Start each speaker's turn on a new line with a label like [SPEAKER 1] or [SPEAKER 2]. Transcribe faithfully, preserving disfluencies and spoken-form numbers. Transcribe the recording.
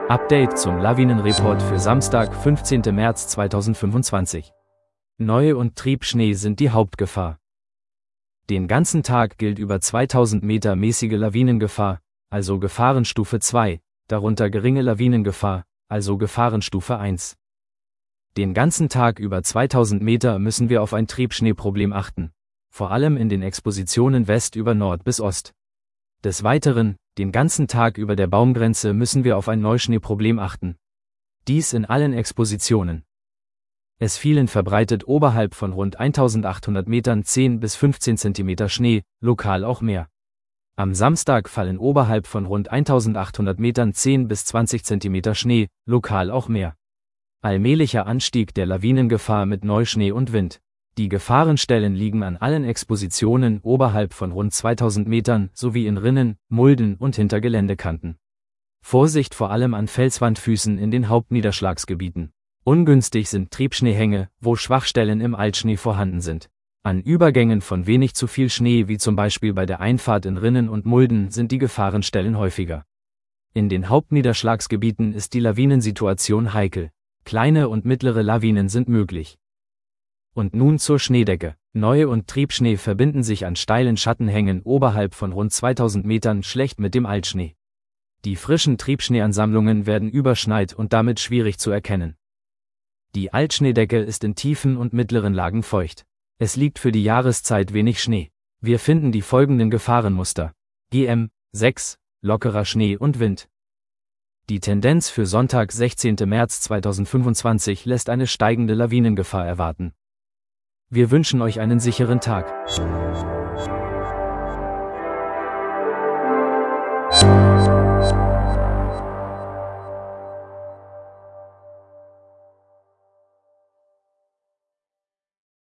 [SPEAKER 1] Update zum Lawinenreport für Samstag, fünfzehnten März zweitausendfünfundzwanzig. Neu- und Triebschnee sind die Hauptgefahr. Den ganzen Tag gilt über zweitausend Meter mäßige Lawinengefahr, also Gefahrenstufe zwei, darunter geringe Lawinengefahr, also Gefahrenstufe eins. Den ganzen Tag über zweitausend Meter müssen wir auf ein Triebschneeproblem achten, vor allem in den Expositionen West über Nord bis Ost. Des Weiteren, den ganzen Tag über der Baumgrenze müssen wir auf ein Neuschneeproblem achten. Dies in allen Expositionen. Es fielen verbreitet oberhalb von rund eintausendachthundert Metern zehn bis fünfzehn Zentimeter Schnee, lokal auch mehr. Am Samstag fallen oberhalb von rund eintausendachthundert Metern zehn bis zwanzig Zentimeter Schnee, lokal auch mehr. Allmählicher Anstieg der Lawinengefahr mit Neuschnee und Wind. Die Gefahrenstellen liegen an allen Expositionen oberhalb von rund zweitausend Metern sowie in Rinnen, Mulden und hinter Geländekanten. Vorsicht vor allem an Felswandfüßen in den Hauptniederschlagsgebieten. Ungünstig sind Triebschneehänge, wo Schwachstellen im Altschnee vorhanden sind. An Übergängen von wenig zu viel Schnee wie zum Beispiel bei der Einfahrt in Rinnen und Mulden sind die Gefahrenstellen häufiger. In den Hauptniederschlagsgebieten ist die Lawinensituation heikel. Kleine und mittlere Lawinen sind möglich. Und nun zur Schneedecke. Neu- und Triebschnee verbinden sich an steilen Schattenhängen oberhalb von rund zweitausend Metern schlecht mit dem Altschnee. Die frischen Triebschneeansammlungen werden überschneit und damit schwierig zu erkennen. Die Altschneedecke ist in tiefen und mittleren Lagen feucht. Es liegt für die Jahreszeit wenig Schnee. Wir finden die folgenden Gefahrenmuster. G M sechs, lockerer Schnee und Wind. Die Tendenz für Sonntag, sechzehnten März zweitausendfünfundzwanzig lässt eine steigende Lawinengefahr erwarten. Wir wünschen euch einen sicheren Tag.